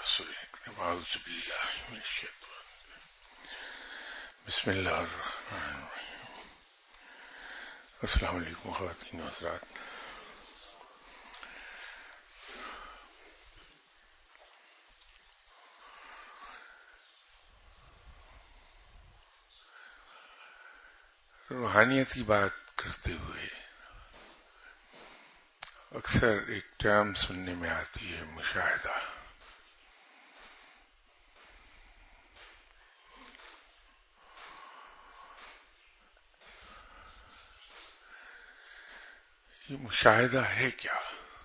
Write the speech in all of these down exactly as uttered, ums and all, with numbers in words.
رسول اکرم اعوذ باللہ من الشیطان بسم اللہ الرحمن الرحیم. السلام علیکم خواتین و حضرات. روحانیت کی بات کرتے ہوئے اکثر ایک ٹرم سننے میں آتی ہے، مشاہدہ. یہ مشاہدہ ہے کیا؟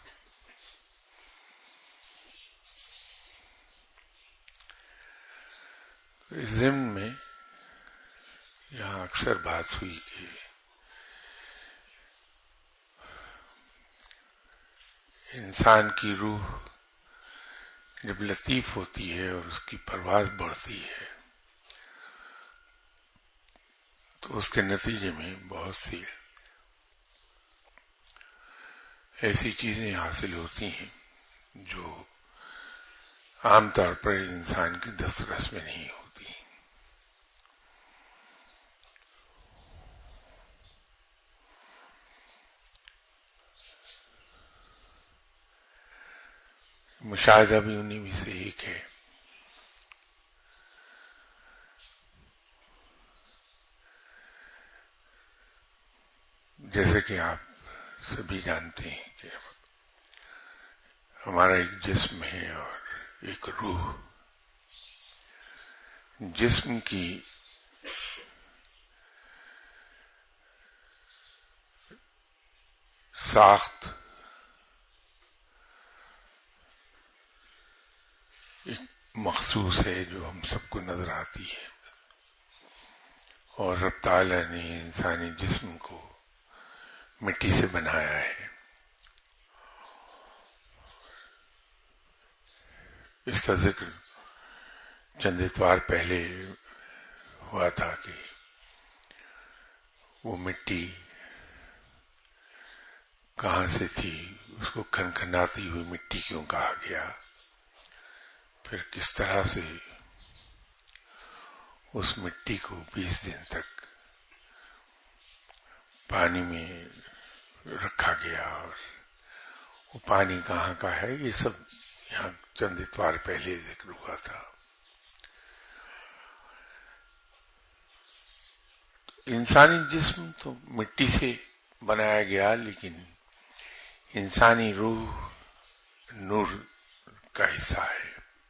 اس ضمن میں یہاں اکثر بات ہوئی کہ انسان کی روح جب لطیف ہوتی ہے اور اس کی پرواز بڑھتی ہے تو اس کے نتیجے میں بہت سی ایسی چیزیں حاصل ہوتی ہیں جو عام طور پر انسان کی دسترس میں نہیں ہوتی. مشاہدہ بھی انہی میں سے ایک ہے. جیسے کہ آپ سبھی جانتے ہیں کہ ہمارا ایک جسم ہے اور ایک روح. جسم کی ساخت ایک مخصوص ہے جو ہم سب کو نظر آتی ہے، اور رب تعالیٰ نے انسانی جسم کو مٹی سے بنایا ہے. اس کا ذکر چند اتوار پہلے ہوا تھا کہ وہ مٹی کہاں سے تھی، اس کو کھنکھناتی ہوئی مٹی کیوں کہا گیا، پھر کس طرح سے اس مٹی کو بیس دن تک پانی میں رکھا گیا اور وہ پانی کہاں کا ہے، یہ سب یہاں چند اتوار پہلے ذکر ہوا تھا. انسانی جسم تو مٹی سے بنایا گیا، لیکن انسانی روح نور کا حصہ ہے.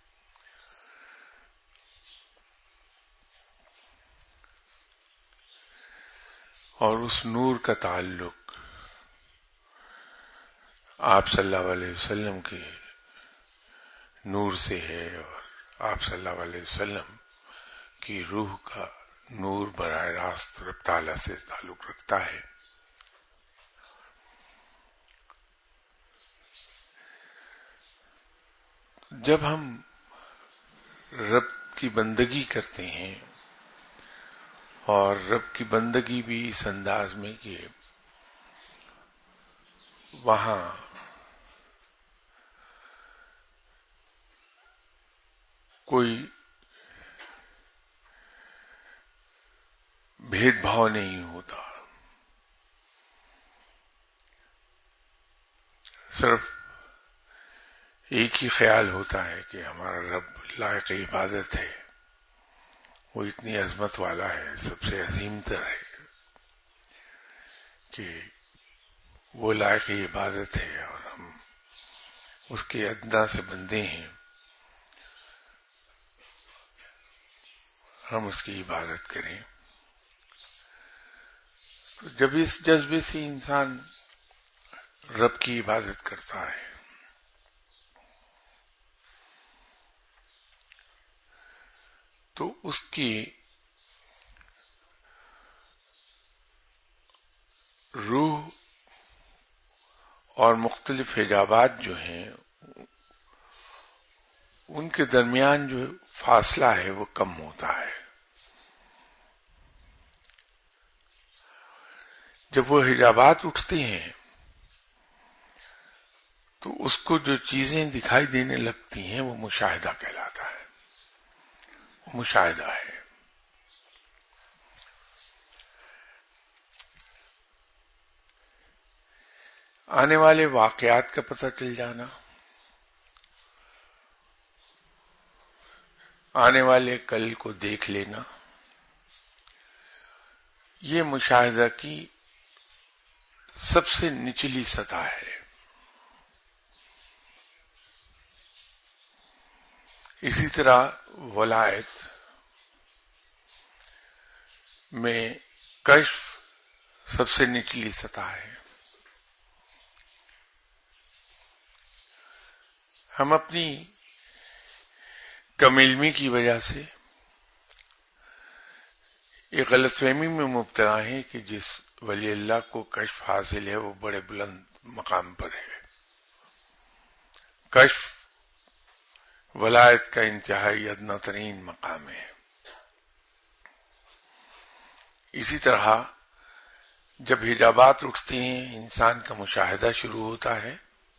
اور اس نور کا تعلق آپ صلی اللہ علیہ وسلم کے نور سے ہے، اور آپ صلی اللہ علیہ وسلم کی روح کا نور براہ راست رب تعالیٰ سے تعلق رکھتا ہے. جب ہم رب کی بندگی کرتے ہیں، اور رب کی بندگی بھی اس انداز میں کہ وہاں کوئی بھید بھاؤ نہیں ہوتا، صرف ایک ہی خیال ہوتا ہے کہ ہمارا رب لائق عبادت ہے، وہ اتنی عظمت والا ہے، سب سے عظیم تر ہے کہ وہ لائق عبادت ہے، اور ہم اس کے ادنا سے بندے ہیں، ہم اس کی عبادت کریں. تو جب اس جذبے سے انسان رب کی عبادت کرتا ہے تو اس کی روح اور مختلف حجابات جو ہیں ان کے درمیان جو فاصلہ ہے وہ کم ہوتا ہے. جب وہ حجابات اٹھتے ہیں تو اس کو جو چیزیں دکھائی دینے لگتی ہیں وہ مشاہدہ کہلاتا ہے، وہ مشاہدہ ہے۔ آنے والے واقعات کا پتہ چل جانا، آنے والے کل کو دیکھ لینا، یہ مشاہدہ کی سب سے نچلی سطح ہے۔ اسی طرح ولایت میں کشف سب سے نچلی سطح ہے۔ ہم اپنی کم علمی کی وجہ سے ایک غلط فہمی میں مبتلا ہیں کہ جس ولی اللہ کو کشف حاصل ہے وہ بڑے بلند مقام پر ہے۔ کشف ولایت کا انتہائی ادنا ترین مقام ہے۔ اسی طرح جب حجابات اٹھتے ہیں، انسان کا مشاہدہ شروع ہوتا ہے،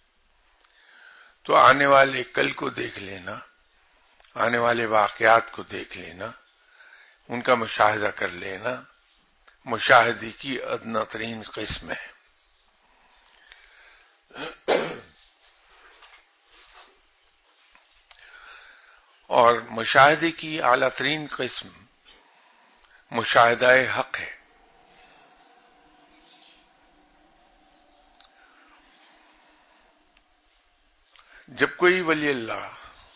تو آنے والے کل کو دیکھ لینا، آنے والے واقعات کو دیکھ لینا، ان کا مشاہدہ کر لینا مشاہدے کی ادنا ترین قسم ہے۔ اور مشاہدے کی اعلیٰ ترین قسم مشاہدہ حق ہے۔ جب کوئی ولی اللہ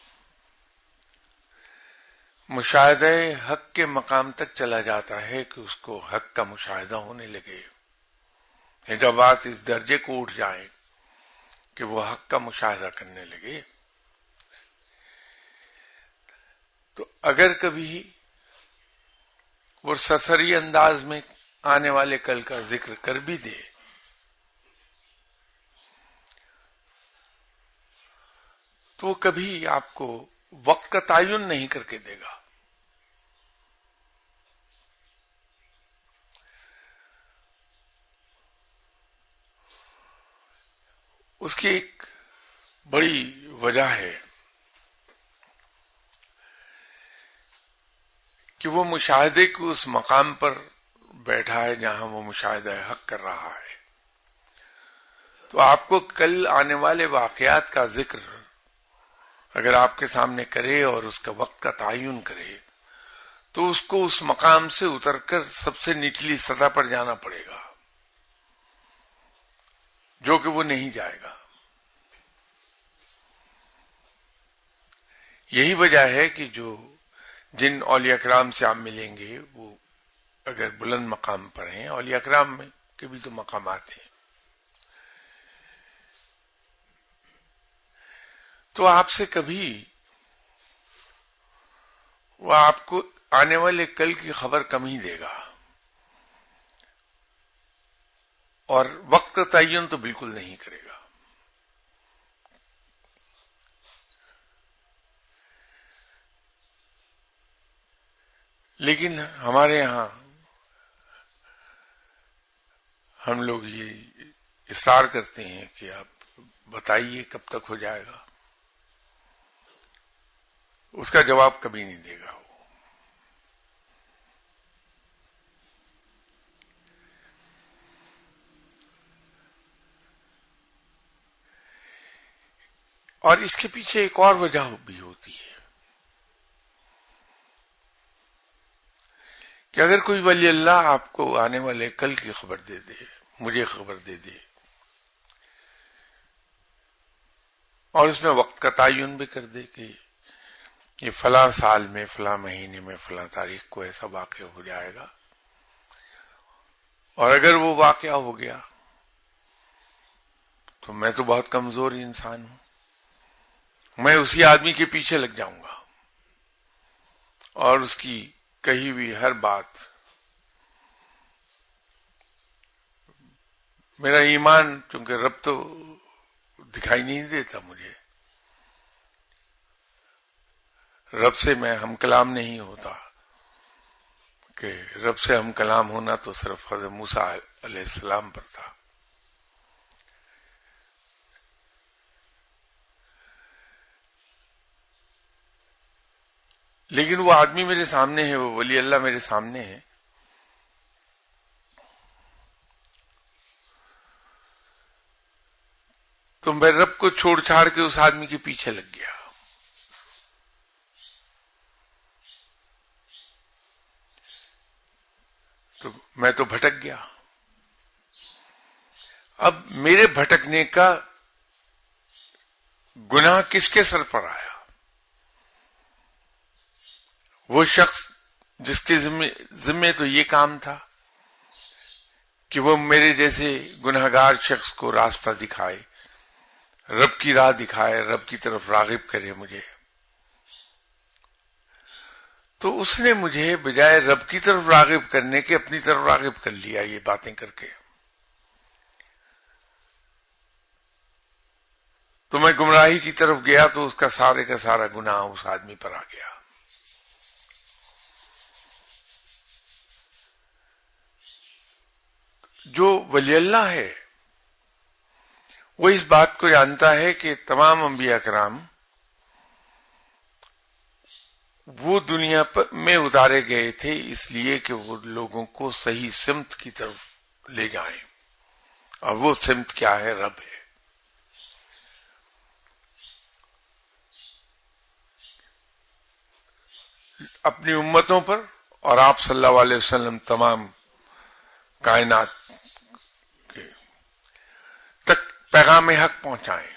مشاہدہ حق کے مقام تک چلا جاتا ہے کہ اس کو حق کا مشاہدہ ہونے لگے، حجابات اس درجے کو اٹھ جائیں کہ وہ حق کا مشاہدہ کرنے لگے، تو اگر کبھی وہ سرسری انداز میں آنے والے کل کا ذکر کر بھی دے تو وہ کبھی آپ کو وقت کا تعین نہیں کر کے دے گا۔ اس کی ایک بڑی وجہ ہے کہ وہ مشاہدے کو اس مقام پر بیٹھا ہے جہاں وہ مشاہدہ حق کر رہا ہے، تو آپ کو کل آنے والے واقعات کا ذکر اگر آپ کے سامنے کرے اور اس کا وقت کا تعین کرے تو اس کو اس مقام سے اتر کر سب سے نچلی سطح پر جانا پڑے گا، جو کہ وہ نہیں جائے گا۔ یہی وجہ ہے کہ جو جن اولیاء کرام سے آپ ملیں گے وہ اگر بلند مقام پر ہیں، اولیاء کرام میں کے بھی تو مقامات ہیں، تو آپ سے کبھی وہ آپ کو آنے والے کل کی خبر کم ہی دے گا، اور وقت کا تعین تو بالکل نہیں کرے گا۔ لیکن ہمارے ہاں ہم لوگ یہ اصرار کرتے ہیں کہ آپ بتائیے کب تک ہو جائے گا، اس کا جواب کبھی نہیں دے گا وہ۔ اور اس کے پیچھے ایک اور وجہ بھی ہوتی ہے کہ اگر کوئی ولی اللہ آپ کو آنے والے کل کی خبر دے دے، مجھے خبر دے دے، اور اس میں وقت کا تعین بھی کر دے کہ یہ فلاں سال میں فلاں مہینے میں فلاں تاریخ کو ایسا واقعہ ہو جائے گا، اور اگر وہ واقعہ ہو گیا تو میں تو بہت کمزور انسان ہوں، میں اسی آدمی کے پیچھے لگ جاؤں گا اور اس کی کہی ہوئی ہر بات، میرا ایمان چونکہ رب تو دکھائی نہیں دیتا مجھے، رب سے میں ہم کلام نہیں ہوتا، کہ رب سے ہم کلام ہونا تو صرف حضرت موسیٰ علیہ السلام پر تھا، لیکن وہ آدمی میرے سامنے ہے، وہ ولی اللہ میرے سامنے ہے. تو میں رب کو چھوڑ چھاڑ کے اس آدمی کے پیچھے لگ گیا. تو میں تو بھٹک گیا. اب میرے بھٹکنے کا گناہ کس کے سر پر آیا؟ وہ شخص جس کے ذمے ذمے تو یہ کام تھا کہ وہ میرے جیسے گناہگار شخص کو راستہ دکھائے، رب کی راہ دکھائے، رب کی طرف راغب کرے مجھے. تو اس نے مجھے بجائے رب کی طرف راغب کرنے کے اپنی طرف راغب کر لیا یہ باتیں کر کے. تو میں گمراہی کی طرف گیا تو اس کا سارے کا سارا گناہ اس آدمی پر آ گیا. جو ولی اللہ ہے وہ اس بات کو جانتا ہے کہ تمام انبیاء کرام وہ دنیا پر میں اتارے گئے تھے اس لیے کہ وہ لوگوں کو صحیح سمت کی طرف لے جائیں، اور وہ سمت کیا ہے؟ رب ہے. اپنی امتوں پر اور آپ صلی اللہ علیہ وسلم تمام کائنات کے تک پیغام حق پہنچائیں.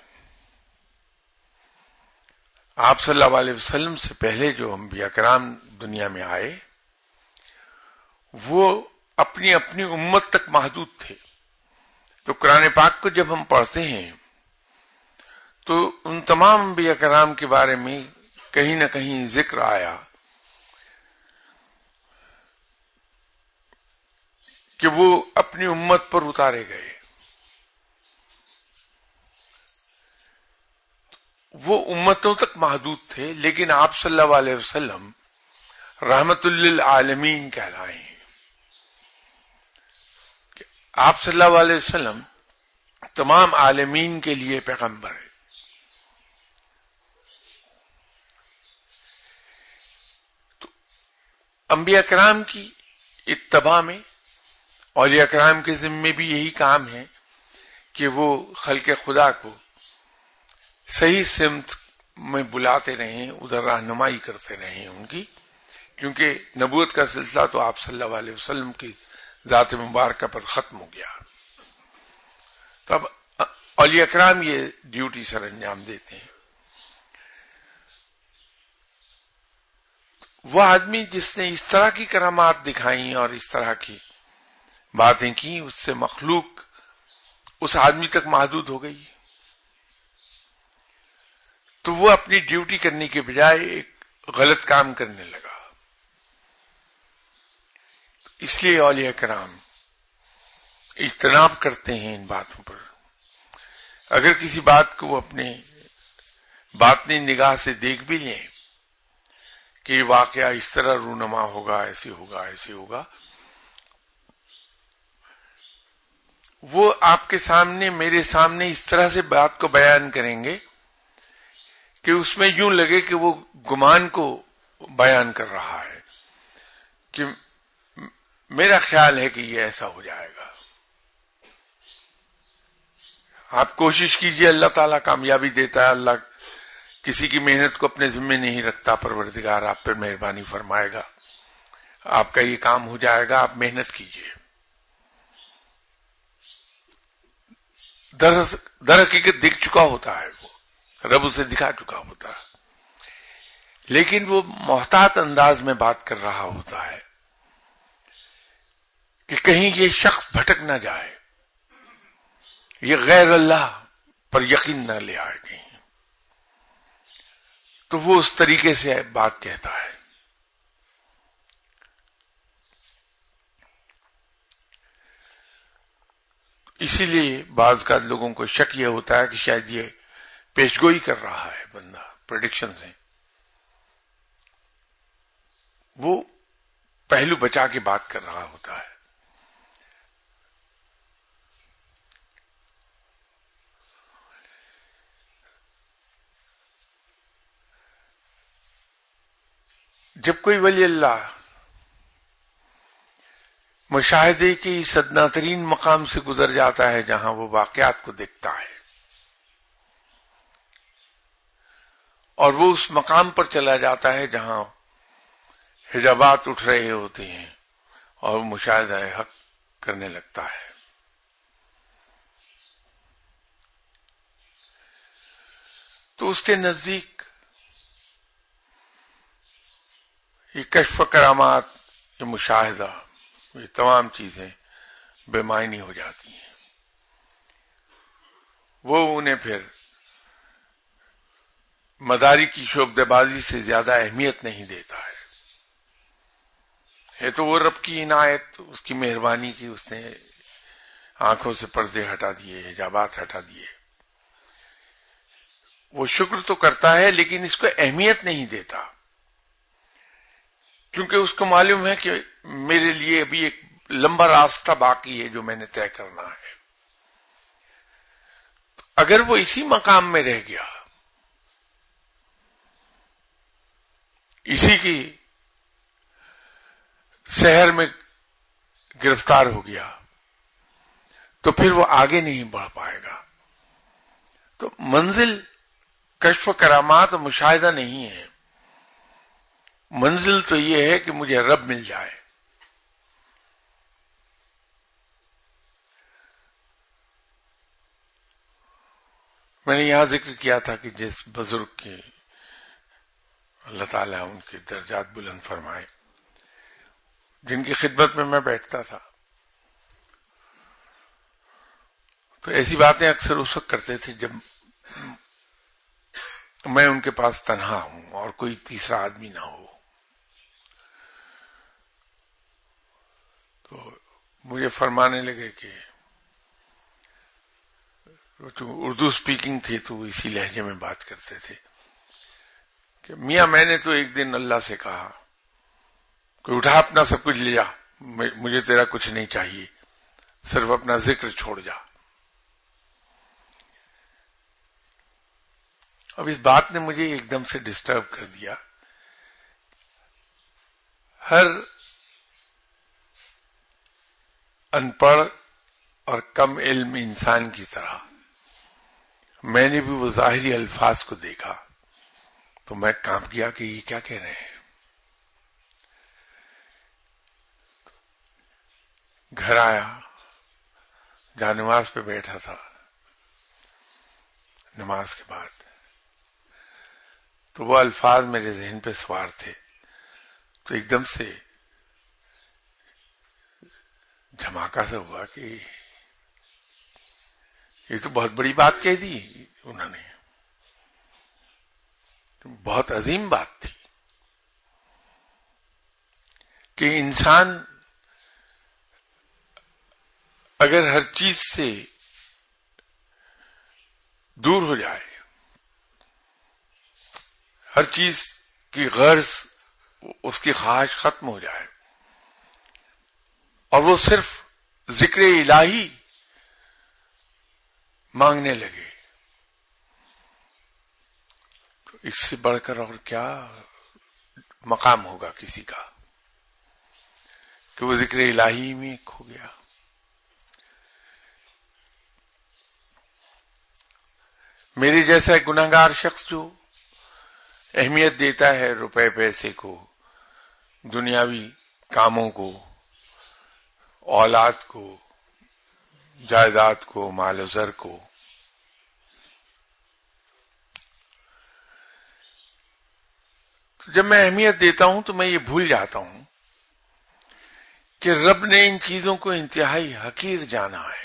آپ صلی اللہ علیہ وسلم سے پہلے جو انبیاء کرام دنیا میں آئے وہ اپنی اپنی امت تک محدود تھے. تو قرآن پاک کو جب ہم پڑھتے ہیں تو ان تمام انبیاء کرام کے بارے میں کہیں نہ کہیں ذکر آیا کہ وہ اپنی امت پر اتارے گئے. وہ امتوں تک محدود تھے، لیکن آپ صلی اللہ علیہ وسلم رحمت للعالمین کہلائے ہیں. آپ صلی اللہ علیہ وسلم تمام عالمین کے لیے پیغمبر ہے. تو انبیاء کرام کی اتباع میں اولیاء کرام کے ذمے بھی یہی کام ہے کہ وہ خلق خدا کو صحیح سمت میں بلاتے رہیں، ادھر رہنمائی کرتے رہیں ان کی، کیونکہ نبوت کا سلسلہ تو آپ صلی اللہ علیہ وسلم کی ذات مبارکہ پر ختم ہو گیا. تو اب اولیاء کرام یہ ڈیوٹی سر انجام دیتے ہیں. وہ آدمی جس نے اس طرح کی کرامات دکھائیں اور اس طرح کی باتیں کی، اس سے مخلوق اس آدمی تک محدود ہو گئی. تو وہ اپنی ڈیوٹی کرنے کے بجائے ایک غلط کام کرنے لگا. اس لیے اولیاء کرام اجتناب کرتے ہیں ان باتوں پر. اگر کسی بات کو وہ اپنے باطنی نگاہ سے دیکھ بھی لیں کہ یہ واقعہ اس طرح رونما ہوگا، ایسے ہوگا، ایسے ہوگا، وہ آپ کے سامنے، میرے سامنے اس طرح سے بات کو بیان کریں گے کہ اس میں یوں لگے کہ وہ گمان کو بیان کر رہا ہے کہ میرا خیال ہے کہ یہ ایسا ہو جائے گا. آپ کوشش کیجئے، اللہ تعالیٰ کامیابی دیتا ہے. اللہ کسی کی محنت کو اپنے ذمے نہیں رکھتا. پروردگار آپ پر مہربانی فرمائے گا، آپ کا یہ کام ہو جائے گا. آپ محنت کیجئے. در در حقیقت دکھ چکا ہوتا ہے، وہ رب اسے دکھا چکا ہوتا ہے، لیکن وہ محتاط انداز میں بات کر رہا ہوتا ہے کہ کہیں یہ شخص بھٹک نہ جائے، یہ غیر اللہ پر یقین نہ لے آئے کہیں. تو وہ اس طریقے سے بات کہتا ہے. اسی لیے بعض کا لوگوں کو شک یہ ہوتا ہے کہ شاید یہ پیشگوئی کر رہا ہے بندہ، پریڈکشن سے. وہ پہلو بچا کے بات کر رہا ہوتا ہے. جب کوئی ولی اللہ مشاہدے کی اس ادنا ترین مقام سے گزر جاتا ہے جہاں وہ واقعات کو دیکھتا ہے، اور وہ اس مقام پر چلا جاتا ہے جہاں حجابات اٹھ رہے ہوتے ہیں اور وہ مشاہدہ حق کرنے لگتا ہے، تو اس کے نزدیک یہ کشف کرامات، یہ مشاہدہ، یہ تمام چیزیں بے معنی ہو جاتی ہیں. وہ انہیں پھر مداری کی شعبدہ بازی سے زیادہ اہمیت نہیں دیتا ہے. ہے تو وہ رب کی عنایت، اس کی مہربانی کی، اس نے آنکھوں سے پردے ہٹا دیے، حجابات ہٹا دیے. وہ شکر تو کرتا ہے لیکن اس کو اہمیت نہیں دیتا، کیونکہ اس کو معلوم ہے کہ میرے لیے ابھی ایک لمبا راستہ باقی ہے جو میں نے طے کرنا ہے. اگر وہ اسی مقام میں رہ گیا، اسی کی سحر میں گرفتار ہو گیا، تو پھر وہ آگے نہیں بڑھ پائے گا. تو منزل کشف کرامات اور مشاہدہ نہیں ہے، منزل تو یہ ہے کہ مجھے رب مل جائے. میں نے یہاں ذکر کیا تھا کہ جس بزرگ کے اللہ تعالیٰ ان کے درجات بلند فرمائے، جن کی خدمت میں میں بیٹھتا تھا، تو ایسی باتیں اکثر اس وقت کرتے تھے جب میں ان کے پاس تنہا ہوں اور کوئی تیسرا آدمی نہ ہو. تو مجھے فرمانے لگے کہ اردو اسپیکنگ تھی تو اسی لہجے میں بات کرتے تھے کہ میاں میں نے تو ایک دن اللہ سے کہا کہ اٹھا اپنا سب کچھ لے جا، مجھے تیرا کچھ نہیں چاہیے، صرف اپنا ذکر چھوڑ جا. اب اس بات نے مجھے ایک دم سے ڈسٹرب کر دیا. ہر ان پڑھ اور کم علم انسان کی طرح میں نے بھی وہ ظاہری الفاظ کو دیکھا تو میں کانپ گیا کہ یہ کیا کہہ رہے ہیں. گھر آیا، جہاں نماز پہ بیٹھا تھا، نماز کے بعد تو وہ الفاظ میرے ذہن پہ سوار تھے، تو ایک دم سے دھماکہ سا ہوا کہ یہ تو بہت بڑی بات کہہ دی انہوں نے، بہت عظیم بات تھی کہ انسان اگر ہر چیز سے دور ہو جائے، ہر چیز کی غرض، اس کی خواہش ختم ہو جائے اور وہ صرف ذکر الہی مانگنے لگے، تو اس سے بڑھ کر اور کیا مقام ہوگا کسی کا کہ وہ ذکر الہی میں کھو گیا. میرے جیسا گناہگار شخص جو اہمیت دیتا ہے روپے پیسے کو، دنیاوی کاموں کو، اولاد کو، جائیداد کو، مال و زر کو، تو جب میں اہمیت دیتا ہوں تو میں یہ بھول جاتا ہوں کہ رب نے ان چیزوں کو انتہائی حقیر جانا ہے.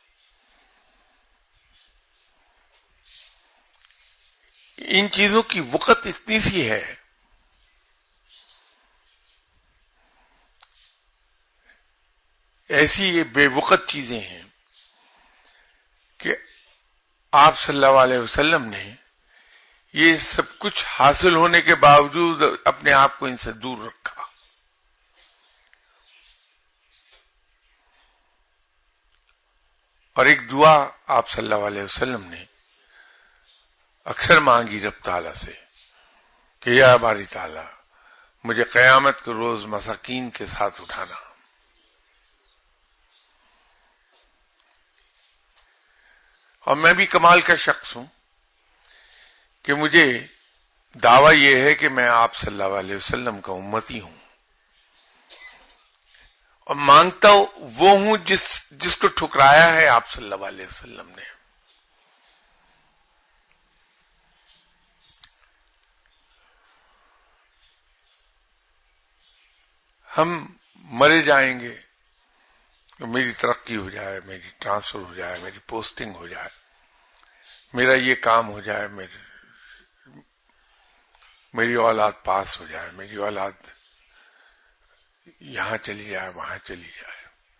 ان چیزوں کی وقت اتنی سی ہے ایسی یہ بے وقت چیزیں ہیں کہ آپ صلی اللہ علیہ وسلم نے یہ سب کچھ حاصل ہونے کے باوجود اپنے آپ کو ان سے دور رکھا. اور ایک دعا آپ صلی اللہ علیہ وسلم نے اکثر مانگی رب تعالیٰ سے کہ یا باری تعالیٰ مجھے قیامت کے روز مساکین کے ساتھ اٹھانا. اور میں بھی کمال کا شخص ہوں کہ مجھے دعویٰ یہ ہے کہ میں آپ صلی اللہ علیہ وسلم کا امتی ہوں، اور مانگتا وہ ہوں جس جس کو ٹھکرایا ہے آپ صلی اللہ علیہ وسلم نے. ہم مرے جائیں گے، میری ترقی ہو جائے، میری ٹرانسفر ہو جائے، میری پوسٹنگ ہو جائے، میرا یہ کام ہو جائے، میری میری اولاد پاس ہو جائے، میری اولاد یہاں چلی جائے، وہاں چلی جائے،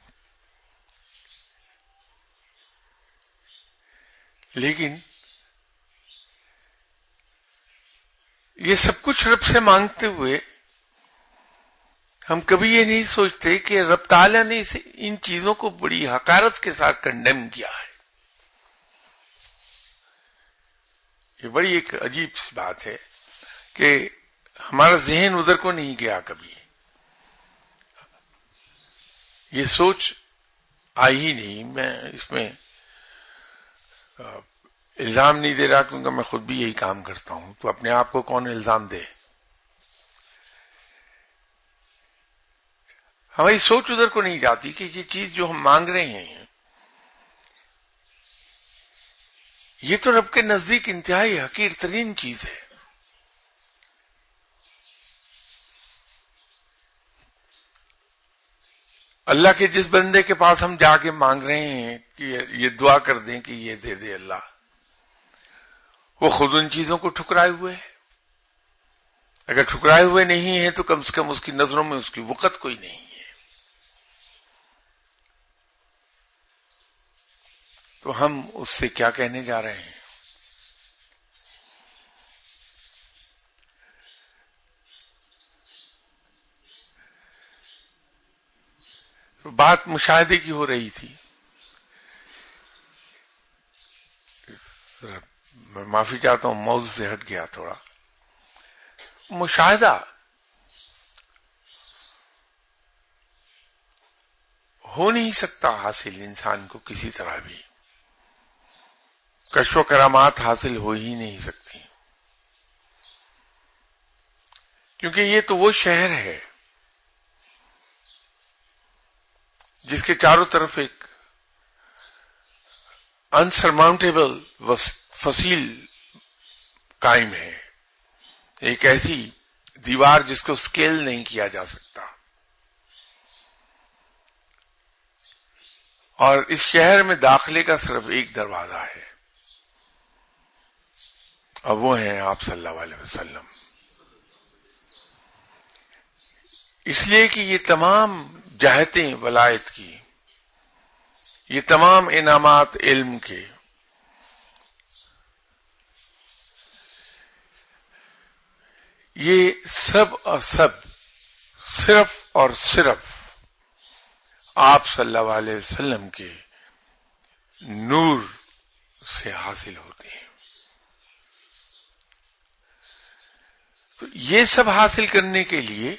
لیکن یہ سب کچھ رب سے مانگتے ہوئے ہم کبھی یہ نہیں سوچتے کہ رب تعالیٰ نے اسے ان چیزوں کو بڑی حقارت کے ساتھ کنڈیم کیا ہے. یہ بڑی ایک عجیب سی بات ہے کہ ہمارا ذہن ادھر کو نہیں گیا کبھی، یہ سوچ آئی ہی نہیں. میں اس میں الزام نہیں دے رہا کیونکہ میں خود بھی یہی کام کرتا ہوں، تو اپنے آپ کو کون الزام دے. ہماری سوچ ادھر کو نہیں جاتی کہ یہ چیز جو ہم مانگ رہے ہیں یہ تو رب کے نزدیک انتہائی حقیر ترین چیز ہے. اللہ کے جس بندے کے پاس ہم جا کے مانگ رہے ہیں کہ یہ دعا کر دیں کہ یہ دے دے اللہ، وہ خود ان چیزوں کو ٹھکرائے ہوئے ہے. اگر ٹھکرائے ہوئے نہیں ہیں تو کم سے کم اس کی نظروں میں اس کی وقت کوئی نہیں ہے. تو ہم اس سے کیا کہنے جا رہے ہیں؟ بات مشاہدے کی ہو رہی تھی. میں معافی چاہتا ہوں، موضوع سے ہٹ گیا تھوڑا. مشاہدہ ہو نہیں سکتا حاصل انسان کو، کسی طرح بھی کشف و کرامات حاصل ہو ہی نہیں سکتی، کیونکہ یہ تو وہ شہر ہے جس کے چاروں طرف ایک انسرماؤنٹیبل فصیل قائم ہے، ایک ایسی دیوار جس کو سکیل نہیں کیا جا سکتا. اور اس شہر میں داخلے کا صرف ایک دروازہ ہے، اور وہ ہیں آپ صلی اللہ علیہ وسلم. اس لیے کہ یہ تمام جہتیں ولایت کی، یہ تمام انعامات علم کے، یہ سب اور سب صرف اور صرف آپ صلی اللہ علیہ وسلم کے نور سے حاصل ہوتے ہیں. تو یہ سب حاصل کرنے کے لیے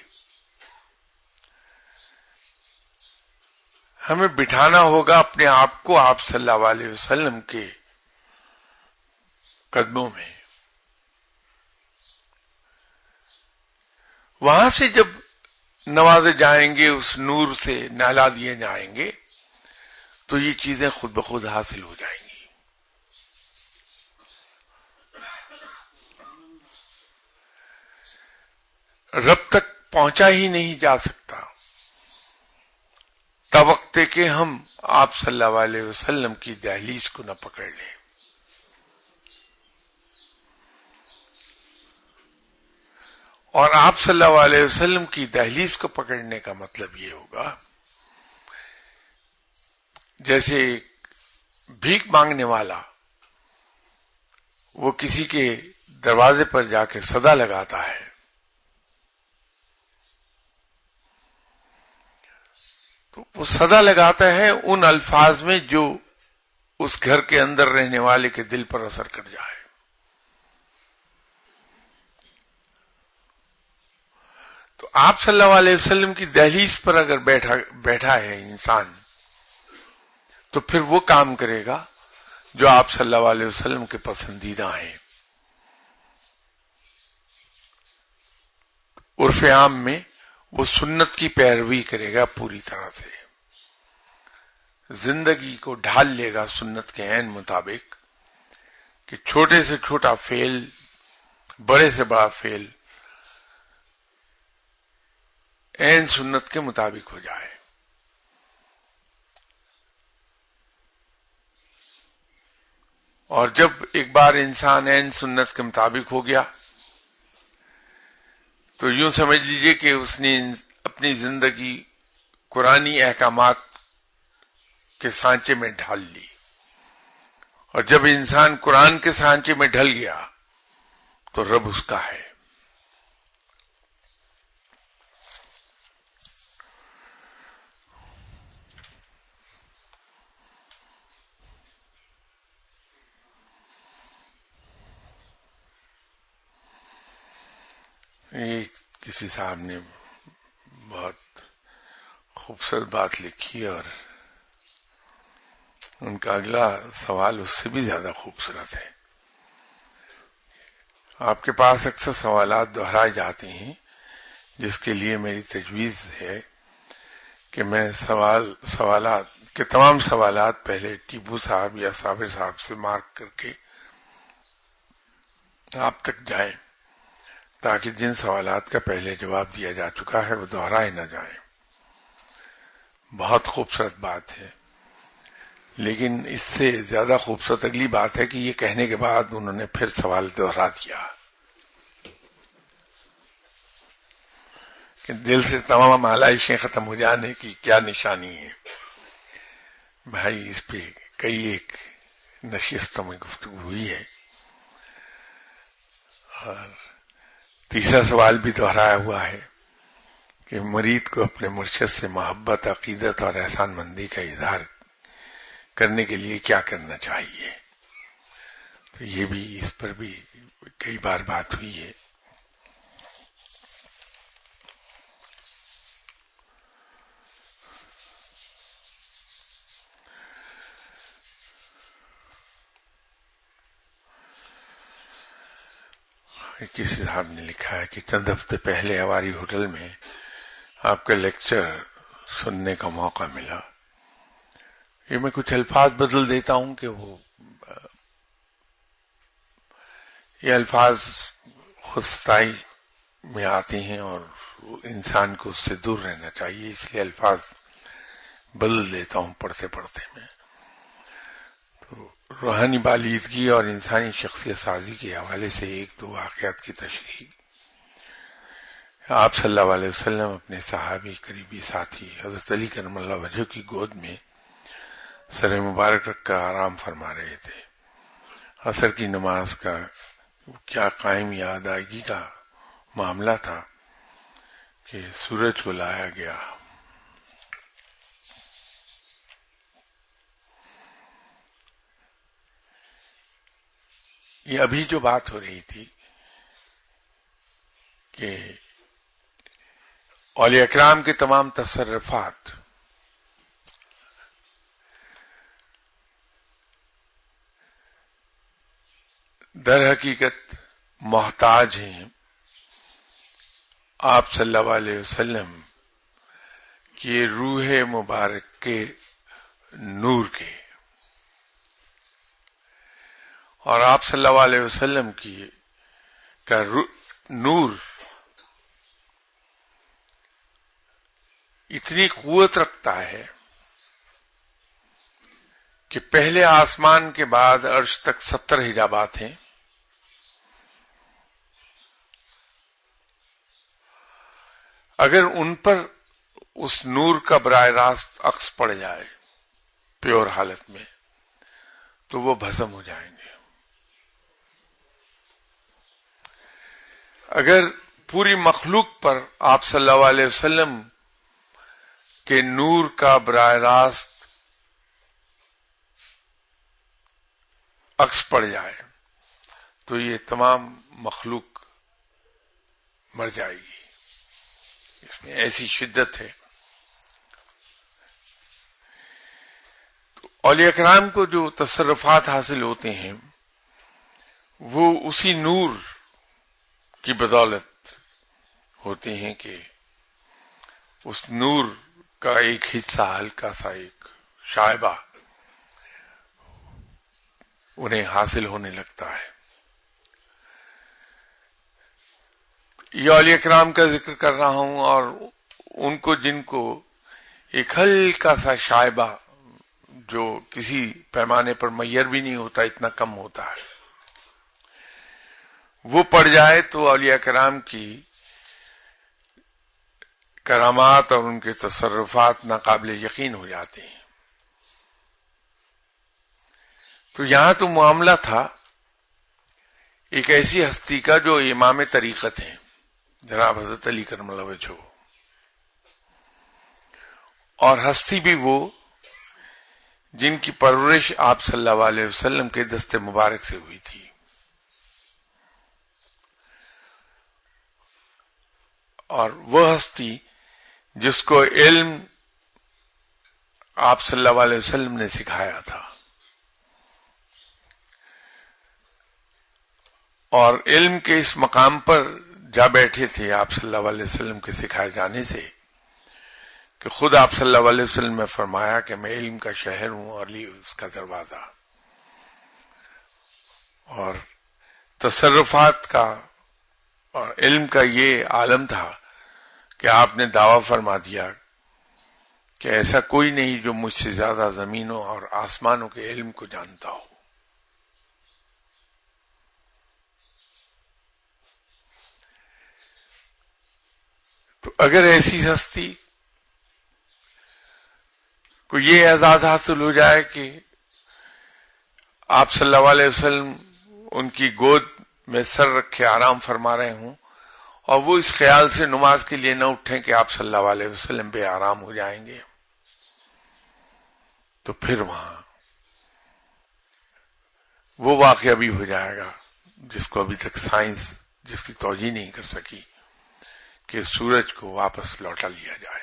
ہمیں بٹھانا ہوگا اپنے آپ کو آپ صلی اللہ علیہ وسلم کے قدموں میں. وہاں سے جب نوازے جائیں گے، اس نور سے نہلا دیے جائیں گے، تو یہ چیزیں خود بخود حاصل ہو جائیں گی. رب تک پہنچا ہی نہیں جا سکتا توقع کہ ہم آپ صلی اللہ علیہ وسلم کی دہلیز کو نہ پکڑ لیں. اور آپ صلی اللہ علیہ وسلم کی دہلیز کو پکڑنے کا مطلب یہ ہوگا جیسے بھیک مانگنے والا وہ کسی کے دروازے پر جا کے صدا لگاتا ہے، تو وہ صدا لگاتا ہے ان الفاظ میں جو اس گھر کے اندر رہنے والے کے دل پر اثر کر جائے. آپ صلی اللہ علیہ وسلم کی دہلیز پر اگر بیٹھا بیٹھا ہے انسان تو پھر وہ کام کرے گا جو آپ صلی اللہ علیہ وسلم کے پسندیدہ ہیں. عرف عام میں وہ سنت کی پیروی کرے گا پوری طرح سے، زندگی کو ڈھال لے گا سنت کے عین مطابق، کہ چھوٹے سے چھوٹا فعل، بڑے سے بڑا فعل عین سنت کے مطابق ہو جائے. اور جب ایک بار انسان عین سنت کے مطابق ہو گیا تو یوں سمجھ لیجئے کہ اس نے اپنی زندگی قرآنی احکامات کے سانچے میں ڈھال لی. اور جب انسان قرآن کے سانچے میں ڈھل گیا تو رب اس کا ہے. ایک کسی صاحب نے بہت خوبصورت بات لکھی اور ان کا اگلا سوال اس سے بھی زیادہ خوبصورت ہے. آپ کے پاس اکثر سوالات دہرائے جاتے ہیں، جس کے لیے میری تجویز ہے کہ میں سوال سوالات کے تمام سوالات پہلے ٹیپو صاحب یا صابر صاحب سے مارک کر کے آپ تک جائیں، تاکہ جن سوالات کا پہلے جواب دیا جا چکا ہے وہ دہرائے نہ جائیں. بہت خوبصورت بات ہے، لیکن اس سے زیادہ خوبصورت اگلی بات ہے کہ یہ کہنے کے بعد انہوں نے پھر سوال دہرا دیا کہ دل سے تمام آلائشیں ختم ہو جانے کی کیا نشانی ہے. بھائی اس پہ کئی ایک نشستوں میں گفتگو ہوئی ہے، اور تیسرا سوال بھی دہرایا ہوا ہے کہ مرید کو اپنے مرشد سے محبت، عقیدت اور احسان مندی کا اظہار کرنے کے لیے کیا کرنا چاہیے. تو یہ بھی، اس پر بھی کئی بار بات ہوئی ہے. کسی صاحب نے لکھا ہے کہ چند ہفتے پہلے ہماری ہوٹل میں آپ کا لیکچر سننے کا موقع ملا. یہ میں کچھ الفاظ بدل دیتا ہوں کہ وہ یہ الفاظ خودستائی میں آتے ہیں اور انسان کو اس سے دور رہنا چاہیے، اس لیے الفاظ بدل دیتا ہوں پڑھتے پڑھتے میں. تو روحانی بالیدگی اور انسانی شخصیت سازی کے حوالے سے ایک دو واقعات کی تشریح. آپ صلی اللہ علیہ وسلم اپنے صحابی قریبی ساتھی حضرت علی کرم اللہ وجہہ کی گود میں سر مبارک رکھ کر آرام فرما رہے تھے. عصر کی نماز کا کیا قائم یا ادائیگی کا معاملہ تھا کہ سورج کو لایا گیا. یہ ابھی جو بات ہو رہی تھی کہ اولیاء اکرام کے تمام تصرفات در حقیقت محتاج ہیں آپ صلی اللہ علیہ وسلم کی روح مبارک کے نور کے، اور آپ صلی اللہ علیہ وسلم کی کا نور اتنی قوت رکھتا ہے کہ پہلے آسمان کے بعد عرش تک ستر حجابات ہیں. اگر ان پر اس نور کا براہ راست عکس پڑ جائے پیور حالت میں تو وہ بھسم ہو جائیں گے. اگر پوری مخلوق پر آپ صلی اللہ علیہ وسلم کے نور کا براہ راست عکس پڑ جائے تو یہ تمام مخلوق مر جائے گی. اس میں ایسی شدت ہے. اولیاء کرام کو جو تصرفات حاصل ہوتے ہیں وہ اسی نور کی بدولت ہوتے ہیں کہ اس نور کا ایک حصہ، ہلکا سا ایک شائبہ انہیں حاصل ہونے لگتا ہے. یہ اولیاء کرام کا ذکر کر رہا ہوں، اور ان کو جن کو ایک ہلکا سا شائبہ جو کسی پیمانے پر معیار بھی نہیں ہوتا، اتنا کم ہوتا ہے، وہ پڑ جائے تو اولیاء کرام کی کرامات اور ان کے تصرفات ناقابل یقین ہو جاتے ہیں. تو یہاں تو معاملہ تھا ایک ایسی ہستی کا جو امام طریقت ہیں، جناب حضرت علی کرم اللہ وجہہ، اور ہستی بھی وہ جن کی پرورش آپ صلی اللہ علیہ وسلم کے دست مبارک سے ہوئی تھی. اور وہ ہستی جس کو علم آپ صلی اللہ علیہ وسلم نے سکھایا تھا، اور علم کے اس مقام پر جا بیٹھے تھے آپ صلی اللہ علیہ وسلم کے سکھائے جانے سے کہ خود آپ صلی اللہ علیہ وسلم نے فرمایا کہ میں علم کا شہر ہوں اور علی اس کا دروازہ. اور تصرفات کا اور علم کا یہ عالم تھا کہ آپ نے دعویٰ فرما دیا کہ ایسا کوئی نہیں جو مجھ سے زیادہ زمینوں اور آسمانوں کے علم کو جانتا ہو. تو اگر ایسی ہستی کو یہ اعزاز حاصل ہو جائے کہ آپ صلی اللہ علیہ وسلم ان کی گود میں سر رکھے آرام فرما رہے ہوں، اور وہ اس خیال سے نماز کے لیے نہ اٹھیں کہ آپ صلی اللہ علیہ وسلم بے آرام ہو جائیں گے، تو پھر وہاں وہ واقعہ بھی ہو جائے گا جس کو ابھی تک سائنس جس کی توجیہ نہیں کر سکی، کہ سورج کو واپس لوٹا لیا جائے.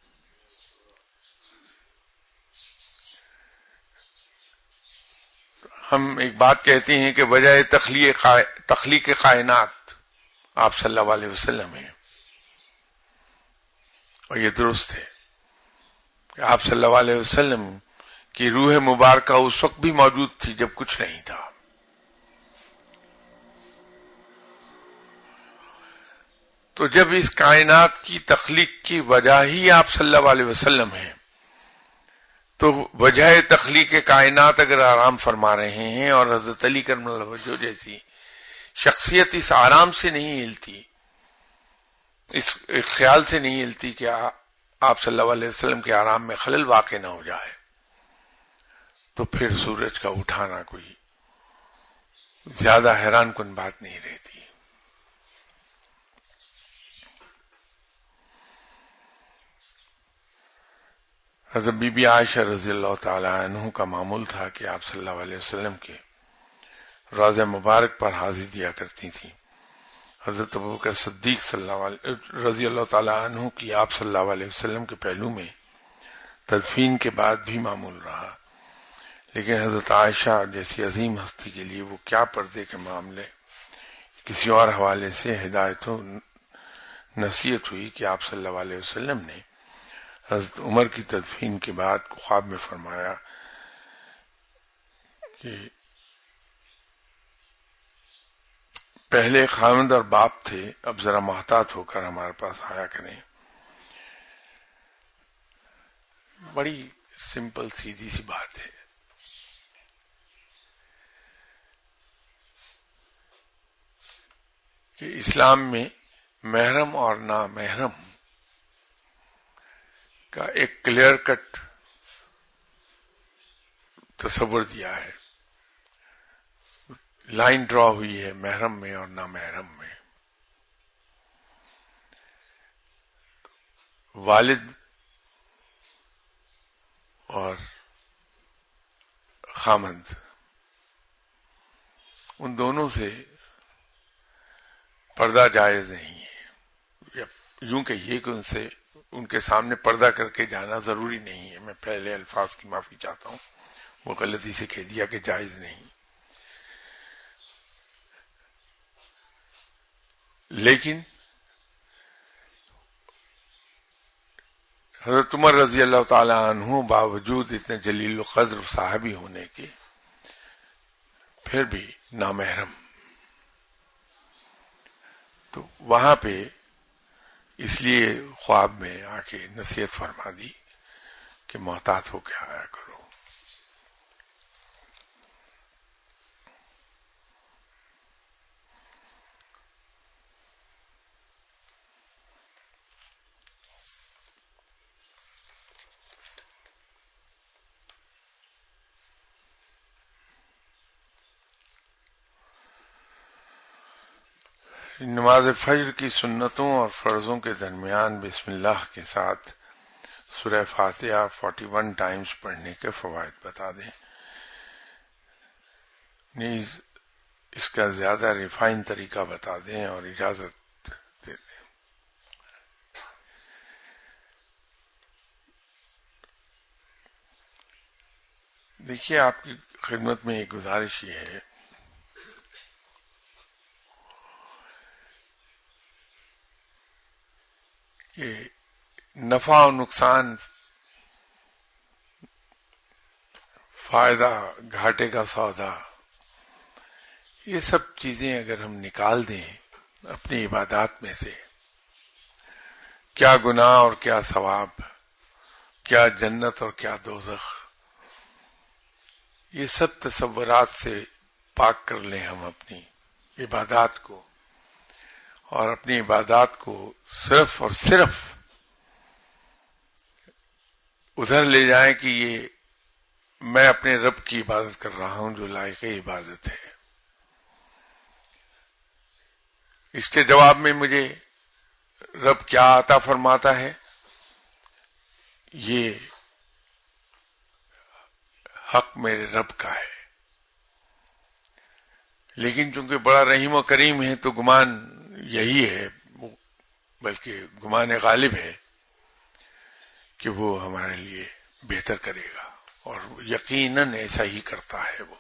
ہم ایک بات کہتے ہیں کہ وجہ تخلیق تخلیق کائنات آپ صلی اللہ علیہ وسلم ہیں، اور یہ درست ہے کہ آپ صلی اللہ علیہ وسلم کی روح مبارکہ اس وقت بھی موجود تھی جب کچھ نہیں تھا. تو جب اس کائنات کی تخلیق کی وجہ ہی آپ صلی اللہ علیہ وسلم ہیں، تو وجہ تخلیق کائنات اگر آرام فرما رہے ہیں اور حضرت علی کرم اللہ وجہہ جیسی شخصیت اس آرام سے نہیں ہلتی، اس خیال سے نہیں ہلتی کہ آپ صلی اللہ علیہ وسلم کے آرام میں خلل واقع نہ ہو جائے، تو پھر سورج کا اٹھانا کوئی زیادہ حیران کن بات نہیں رہتی. حضرت بی بی عائشہ رضی اللہ تعالی عنہ کا معمول تھا کہ آپ صلی اللہ علیہ وسلم کے روضہ مبارک پر حاضری دیا کرتی تھی. حضرت ابوبکر صدیق صلی اللہ علیہ رضی اللہ تعالی عنہ کی آپ صلی اللہ علیہ وسلم کے پہلو میں تدفین کے بعد بھی معمول رہا، لیکن حضرت عائشہ جیسی عظیم ہستی کے لیے وہ کیا پردے کے معاملے. کسی اور حوالے سے ہدایت و نصیحت ہوئی کہ آپ صلی اللہ علیہ وسلم نے حضرت عمر کی تدفین کے بعد خواب میں فرمایا کہ پہلے خاوند اور باپ تھے، اب ذرا محتاط ہو کر ہمارے پاس آیا کریں. بڑی سمپل سیدھی سی بات ہے. کہ اسلام میں محرم اور نامحرم کا ایک کلیئر کٹ تصور دیا ہے، لائن ڈرا ہوئی ہے محرم میں اور نامحرم میں. والد اور خامند ان دونوں سے پردہ جائز نہیں ہے. یوں کہیے کہ ان سے ان کے سامنے پردہ کر کے جانا ضروری نہیں ہے. میں پہلے الفاظ کی معافی چاہتا ہوں، وہ غلطی سے کہہ دیا کہ جائز نہیں. لیکن حضرت عمر رضی اللہ تعالی عنہ باوجود اتنے جلیل القدر صحابی ہونے کے پھر بھی نامحرم. تو وہاں پہ اس لیے خواب میں آ کے نصیحت فرما دی کہ محتاط ہو کے آیا کرو. نماز فجر کی سنتوں اور فرضوں کے درمیان بسم اللہ کے ساتھ سورہ فاتحہ فورٹی ون ٹائمز پڑھنے کے فوائد بتا دیں. نیز اس کا زیادہ ریفائن طریقہ بتا دیں اور اجازت دے دیں. دیکھیے، آپ کی خدمت میں ایک گزارش یہ ہے کہ نفع و نقصان، فائدہ گھاٹے کا سودا، یہ سب چیزیں اگر ہم نکال دیں اپنی عبادات میں سے، کیا گناہ اور کیا ثواب، کیا جنت اور کیا دوزخ، یہ سب تصورات سے پاک کر لیں ہم اپنی عبادات کو، اور اپنی عبادات کو صرف اور صرف ادھر لے جائیں کہ یہ میں اپنے رب کی عبادت کر رہا ہوں جو لائق عبادت ہے. اس کے جواب میں مجھے رب کیا عطا فرماتا ہے، یہ حق میرے رب کا ہے. لیکن چونکہ بڑا رحیم و کریم ہے تو گمان یہی ہے، بلکہ گمان غالب ہے کہ وہ ہمارے لیے بہتر کرے گا، اور یقیناً ایسا ہی کرتا ہے. وہ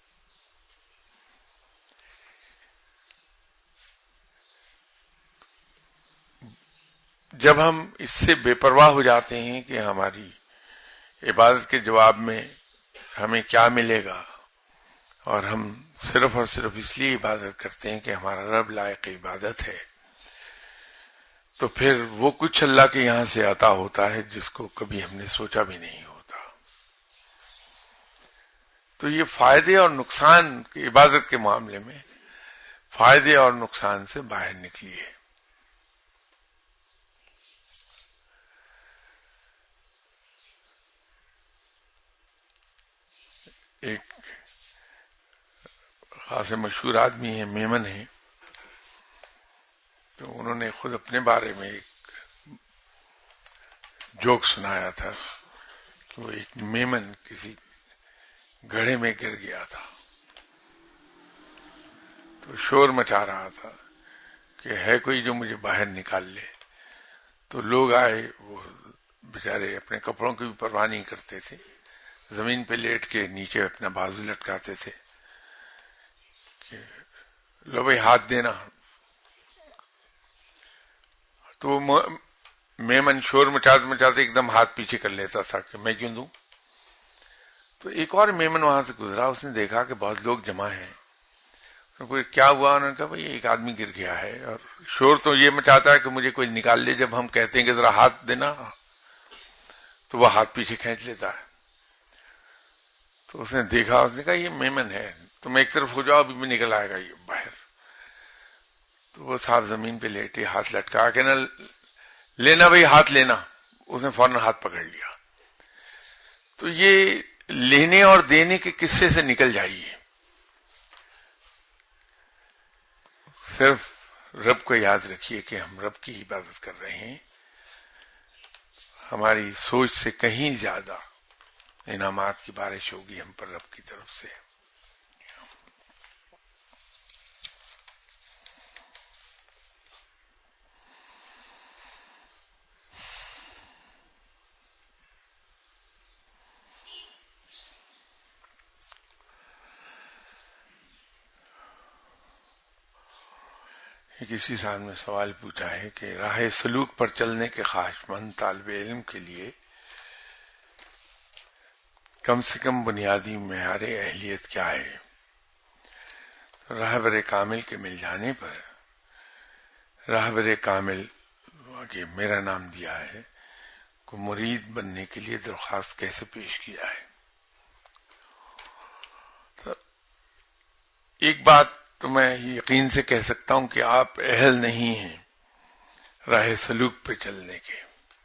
جب ہم اس سے بے پرواہ ہو جاتے ہیں کہ ہماری عبادت کے جواب میں ہمیں کیا ملے گا، اور ہم صرف اور صرف اس لیے عبادت کرتے ہیں کہ ہمارا رب لائق عبادت ہے، تو پھر وہ کچھ اللہ کے یہاں سے عطا ہوتا ہے جس کو کبھی ہم نے سوچا بھی نہیں ہوتا. تو یہ فائدے اور نقصان کی عبادت کے معاملے میں فائدے اور نقصان سے باہر نکلیے. ایک خاص مشہور آدمی ہیں، میمن ہیں، تو انہوں نے خود اپنے بارے میں ایک جوک سنایا تھا کہ وہ ایک میمن کسی گڑھے میں گر گیا تھا، تو شور مچا رہا تھا کہ ہے کوئی جو مجھے باہر نکال لے. تو لوگ آئے، وہ بیچارے اپنے کپڑوں کی بھی پرواہ نہیں کرتے تھے، زمین پہ لیٹ کے نیچے اپنا بازو لٹکاتے تھے کہ لو بھائی ہاتھ دینا. تو میمن شور مچاتے مچاتے ایک دم ہاتھ پیچھے کر لیتا تھا کہ میں کیوں دوں. تو ایک اور میمن وہاں سے گزرا، اس نے دیکھا کہ بہت لوگ جمع ہیں. کیا ہوا؟ انہوں نے کہا بھائی ایک آدمی گر گیا ہے، اور شور تو یہ مچاتا ہے کہ مجھے کوئی نکال لے. جب ہم کہتے ہیں کہ ذرا ہاتھ دینا تو وہ ہاتھ پیچھے کھینچ لیتا ہے. تو اس نے دیکھا، اس نے کہا یہ میمن ہے، تم ایک طرف ہو جاؤ، ابھی بھی نکل آئے گا یہ باہر. تو وہ صاحب زمین پہ لیٹے، ہاتھ لٹکا کے نہ لینا بھائی ہاتھ لینا، اس نے فوراً ہاتھ پکڑ لیا. تو یہ لینے اور دینے کے قصے سے نکل جائیے، صرف رب کو یاد رکھیے کہ ہم رب کی عبادت کر رہے ہیں. ہماری سوچ سے کہیں زیادہ انعامات کی بارش ہوگی ہم پر رب کی طرف سے. کسی صاحب نے سوال پوچھا ہے کہ راہ سلوک پر چلنے کے خواہش مند طالب علم کے لیے کم سے کم بنیادی معیار اہلیت کیا ہے؟ راہبر کامل کے مل جانے پر راہبر کامل کہ میرا نام دیا ہے کو مرید بننے کے لیے درخواست کیسے پیش کی جائے؟ تو ایک بات تو میں یقین سے کہہ سکتا ہوں کہ آپ اہل نہیں ہیں راہ سلوک پہ چلنے کے،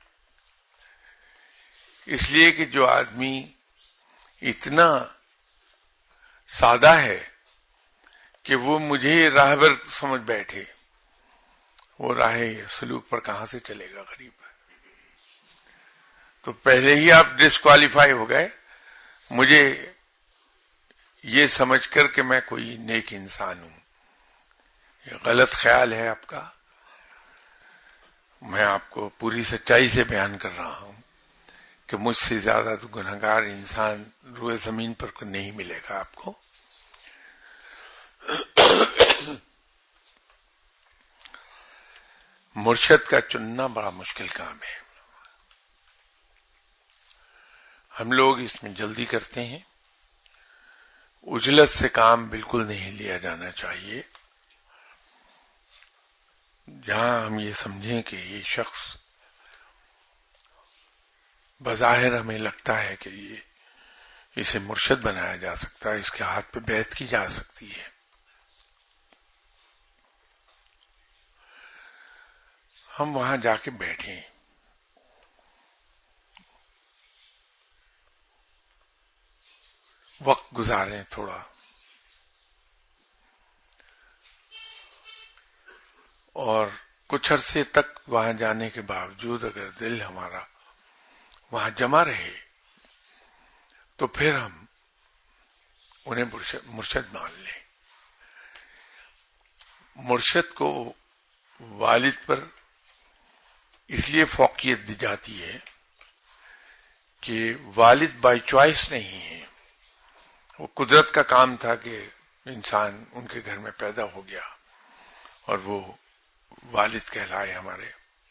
اس لیے کہ جو آدمی اتنا سادہ ہے کہ وہ مجھے راہبر سمجھ بیٹھے، وہ راہ سلوک پر کہاں سے چلے گا غریب؟ تو پہلے ہی آپ ڈسکوالیفائی ہو گئے مجھے یہ سمجھ کر کہ میں کوئی نیک انسان ہوں۔ یہ غلط خیال ہے آپ کا۔ میں آپ کو پوری سچائی سے بیان کر رہا ہوں کہ مجھ سے زیادہ تو گنہگار انسان روئے زمین پر کوئی نہیں ملے گا آپ کو۔ مرشد کا چننا بڑا مشکل کام ہے۔ ہم لوگ اس میں جلدی کرتے ہیں، عجلت سے کام بالکل نہیں لیا جانا چاہیے۔ جہاں ہم یہ سمجھیں کہ یہ شخص بظاہر ہمیں لگتا ہے کہ یہ اسے مرشد بنایا جا سکتا ہے، اس کے ہاتھ پہ بیعت کی جا سکتی ہے، ہم وہاں جا کے بیٹھیں، وقت گزاریں تھوڑا، اور کچھ عرصے تک وہاں جانے کے باوجود اگر دل ہمارا وہاں جمع رہے تو پھر ہم انہیں مرشد مان لیں۔ مرشد کو والد پر اس لیے فوقیت دی جاتی ہے کہ والد بائی چوائس نہیں ہے، وہ قدرت کا کام تھا کہ انسان ان کے گھر میں پیدا ہو گیا اور وہ والد کہلائے ہمارے،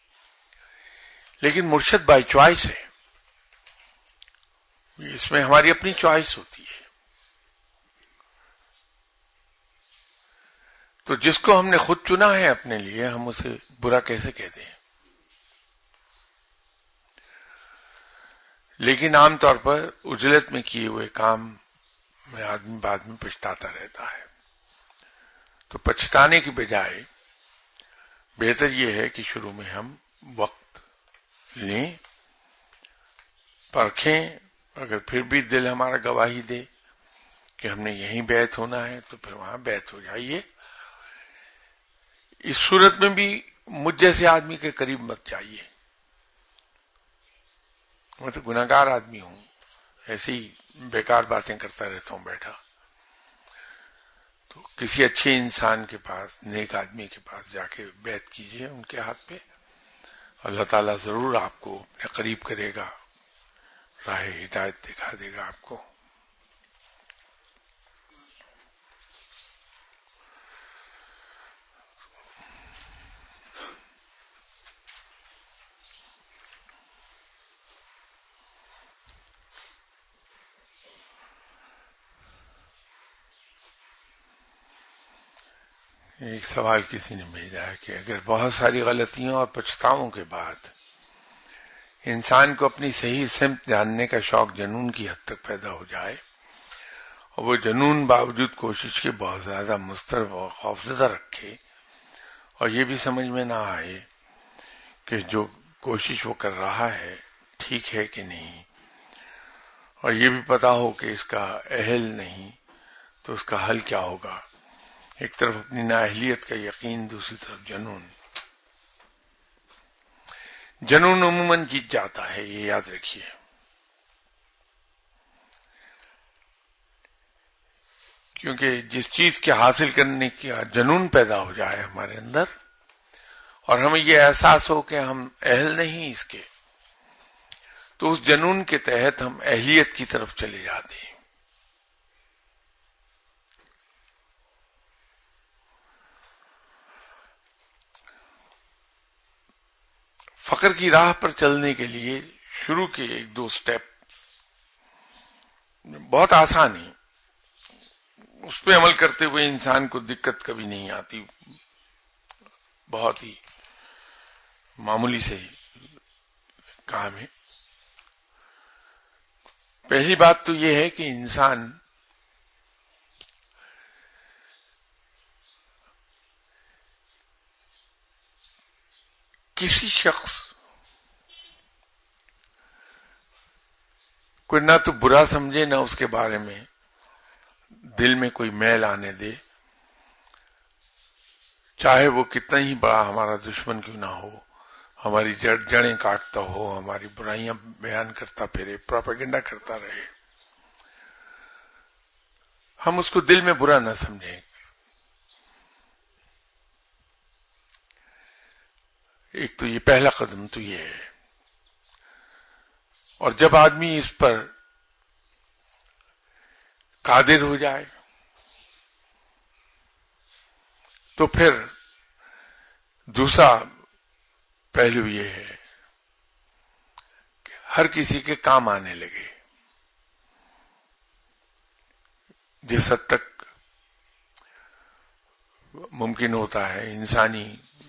لیکن مرشد بائی چوائس ہے، اس میں ہماری اپنی چوائس ہوتی ہے۔ تو جس کو ہم نے خود چنا ہے اپنے لیے، ہم اسے برا کیسے کہہ دیں؟ لیکن عام طور پر عجلت میں کیے ہوئے کام میں آدمی بعد میں پچھتاتا رہتا ہے۔ تو پچھتانے کی بجائے بہتر یہ ہے کہ شروع میں ہم وقت لیں، پرکھیں، اگر پھر بھی دل ہمارا گواہی دے کہ ہم نے یہیں بیعت ہونا ہے تو پھر وہاں بیعت ہو جائیے۔ اس صورت میں بھی مجھ جیسے آدمی کے قریب مت جائیے، میں تو گناہگار آدمی ہوں، ایسے ہی بیکار باتیں کرتا رہتا ہوں بیٹھا۔ تو کسی اچھے انسان کے پاس، نیک آدمی کے پاس جا کے بیعت کیجئے ان کے ہاتھ پہ، اللہ تعالیٰ ضرور آپ کو اپنے قریب کرے گا، راہ ہدایت دکھا دے گا آپ کو۔ ایک سوال کسی نے بھیجا ہے کہ اگر بہت ساری غلطیوں اور پچھتاؤں کے بعد انسان کو اپنی صحیح سمت جاننے کا شوق جنون کی حد تک پیدا ہو جائے اور وہ جنون باوجود کوشش کے بہت زیادہ مضطرب اور خوفزدہ رکھے، اور یہ بھی سمجھ میں نہ آئے کہ جو کوشش وہ کر رہا ہے ٹھیک ہے کہ نہیں، اور یہ بھی پتا ہو کہ اس کا اہل نہیں، تو اس کا حل کیا ہوگا؟ ایک طرف اپنی نااہلیت کا یقین، دوسری طرف جنون۔ جنون عموماً جیت جاتا ہے، یہ یاد رکھیے۔ کیونکہ جس چیز کے حاصل کرنے کا جنون پیدا ہو جائے ہمارے اندر، اور ہمیں یہ احساس ہو کہ ہم اہل نہیں اس کے، تو اس جنون کے تحت ہم اہلیت کی طرف چلے جاتے ہیں۔ فقر کی راہ پر چلنے کے لیے شروع کے ایک دو سٹیپ بہت آسان ہے، اس پہ عمل کرتے ہوئے انسان کو دقت کبھی نہیں آتی، بہت ہی معمولی سے کام ہے۔ پہلی بات تو یہ ہے کہ انسان کسی شخص کوئی نہ تو برا سمجھے، نہ اس کے بارے میں دل میں کوئی میل آنے دے، چاہے وہ کتنا ہی بڑا ہمارا دشمن کیوں نہ ہو، ہماری جڑ جڑیں کاٹتا ہو، ہماری برائیاں بیان کرتا پھرے، پروپیگنڈا کرتا رہے، ہم اس کو دل میں برا نہ سمجھیں۔ ایک تو یہ پہلا قدم تو یہ ہے، اور جب آدمی اس پر قادر ہو جائے تو پھر دوسرا پہلو یہ ہے کہ ہر کسی کے کام آنے لگے، جس حد تک ممکن ہوتا ہے، انسانی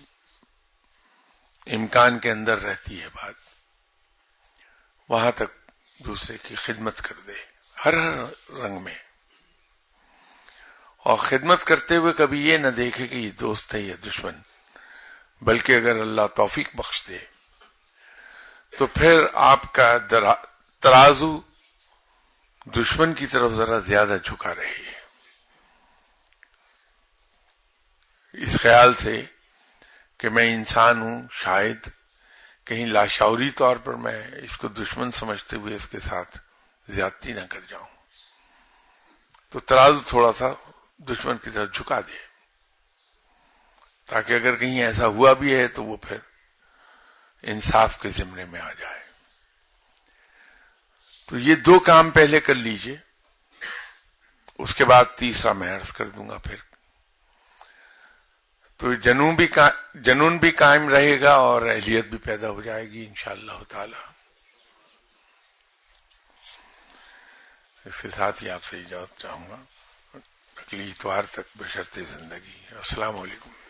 امکان کے اندر رہتی ہے بات، وہاں تک دوسرے کی خدمت کر دے، ہر ہر رنگ میں، اور خدمت کرتے ہوئے کبھی یہ نہ دیکھے کہ یہ دوست ہے یا دشمن، بلکہ اگر اللہ توفیق بخش دے تو پھر آپ کا ترازو دشمن کی طرف ذرا زیادہ جھکا رہے، اس خیال سے کہ میں انسان ہوں، شاید کہیں لاشعوری طور پر میں اس کو دشمن سمجھتے ہوئے اس کے ساتھ زیادتی نہ کر جاؤں، تو ترازو تھوڑا سا دشمن کی طرف جھکا دے، تاکہ اگر کہیں ایسا ہوا بھی ہے تو وہ پھر انصاف کے زمرے میں آ جائے۔ تو یہ دو کام پہلے کر لیجئے، اس کے بعد تیسرا میں عرض کر دوں گا پھر، تو جنون بھی جنون بھی قائم رہے گا اور اہلیت بھی پیدا ہو جائے گی انشاءاللہ تعالی۔ اس کے ساتھ ہی آپ سے اجازت چاہوں گا، اگلی اتوار تک بشرط زندگی۔ السلام علیکم۔